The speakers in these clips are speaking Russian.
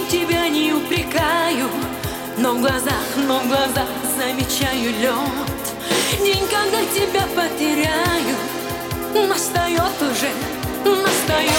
тебя не упрекаю, но в глазах замечаю лед. День, когда тебя потеряю, настает уже, настает.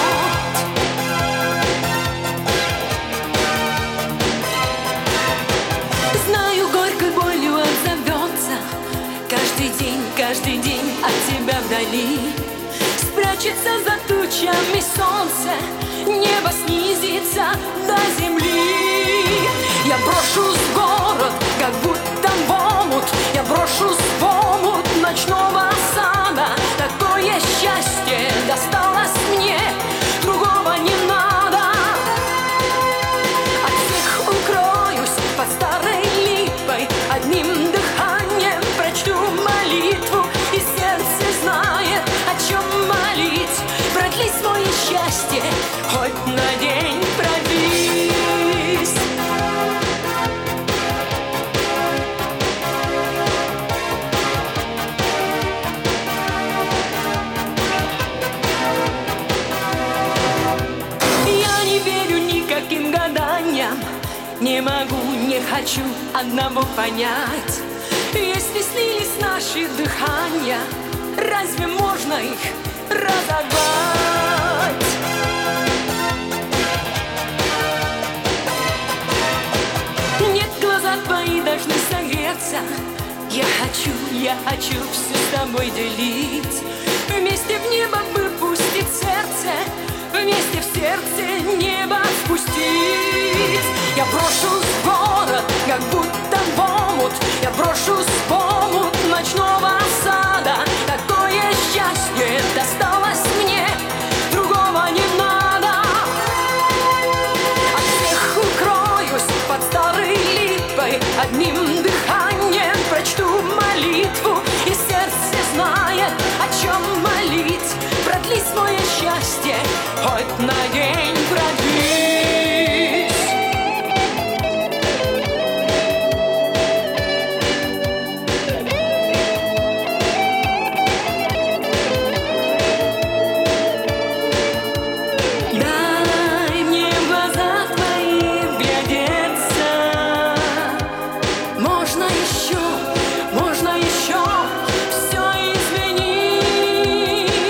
Знаю, горькой болью отзовется каждый день от тебя вдали. Спрячется за тучами солнце, небо снизится до земли. Я брошусь в город, как будто в омут. Я брошусь в омут ночного сада. Такое счастье досталось мне, другого не надо. От всех укроюсь под старой липой, одним дыханием прочту молитву. И сердце знает, о чем молить. Продли свое счастье, хоть на день продлись. Я не верю никаким гаданиям, не могу, не хочу одного понять. Если слились наши дыхания, разве можно их разорвать? Нет, глаза твои должны согреться. Я хочу все с тобой делить. Вместе в небо выпустить сердце, вместе в сердце небо спустить. Я брошусь в город, как будто в омут. Я брошусь в омут ночного сада. Такое счастье досталось мне, другого не надо. От всех укроюсь под старой липой, одним дыханием прочту молитву. И сердце знает, о чем молить. Продли свое счастье, хоть на день продлись. Дай мне в глаза твои вглядеться. Можно еще все изменить.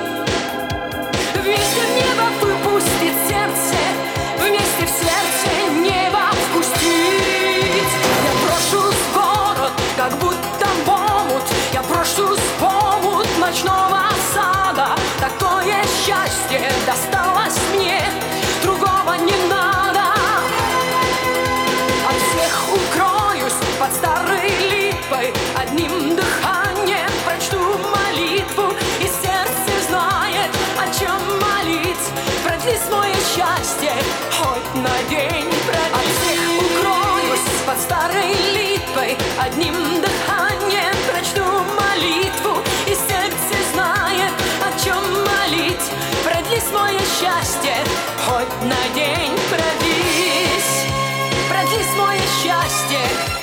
Вместе в небо выпустить сердце, вместе в сердце небо впустить. Я брошусь в город, как будто в омут. Я брошусь в омут ночного сада. Такое счастье досталось мне, другого не надо. От всех укроюсь под старой липой, одним дыханием прочту молитву. И сердце знает, о чем молить. Продли свое счастье, хоть на день продлись. От всех укроюсь под старой липой, одним дыханием прочту молитву. И сердце знает, о чем молить. Продли свое счастье, хоть на день продлись. Продли свое счастье,